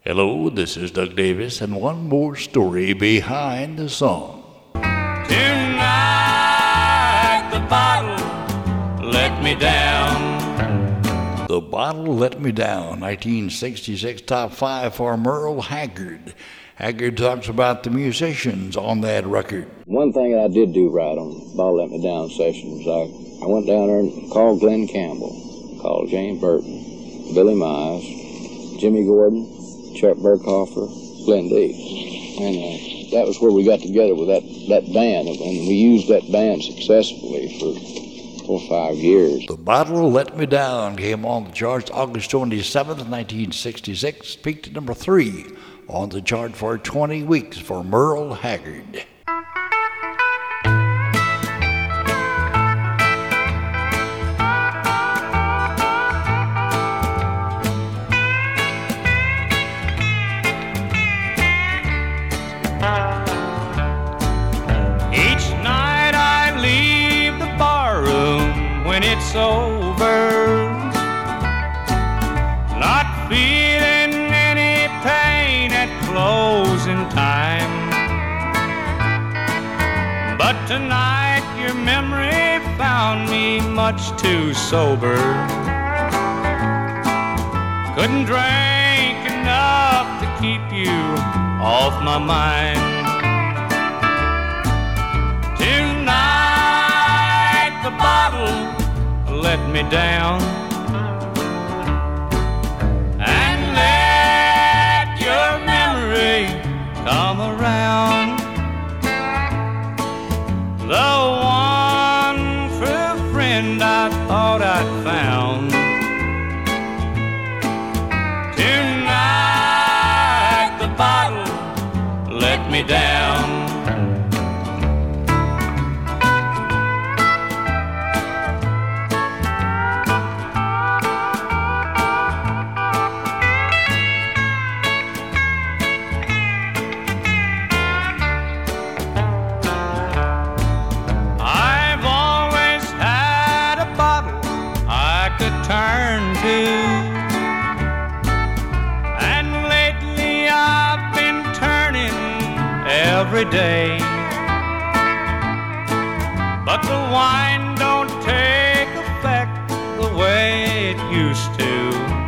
Hello, this is Doug Davis, and one more story behind the song. Tonight the bottle let me down. The Bottle Let Me Down, 1966 top 5 for Merle Haggard. Haggard talks about the musicians on that record. One thing that I did do right on Bottle Let Me Down session was I went down there and called Glenn Campbell, called James Burton, Billy Mize, Jimmy Gordon, Chuck Berghofer, Glenn Dees. And that was where we got together with that band, and we used that band successfully for 4 or 5 years. The Bottle Let Me Down came on the charts August 27th, 1966, peaked at number 3 on the chart for 20 weeks for Merle Haggard. Each night I leave the barroom when it's over, not feeling any pain at closing time. But tonight your memory found me much too sober. Couldn't drink enough to keep you off my mind. Tonight the bottle let me down, and let your memory come around. The one true friend I thought I'd found. Tonight the bottle let me down. Turn to, and lately I've been turning every day, but the wine don't take effect the way it used to,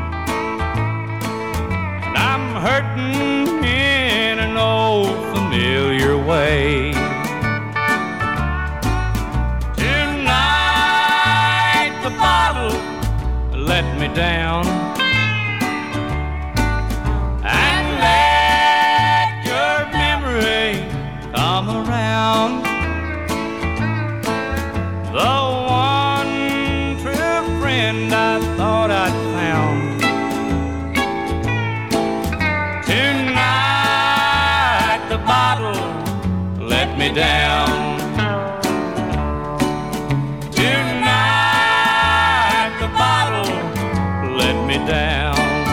and I'm hurting in an old familiar way. Tonight the bottle let me down, and let your memory come around. The one true friend I thought I'd found. Tonight the bottle let me down. Down.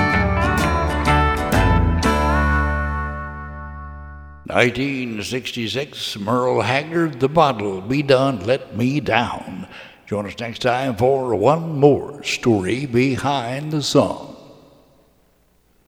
1966, Merle Haggard, The Bottle Be Done, Let Me Down. Join us next time for one more story behind the song.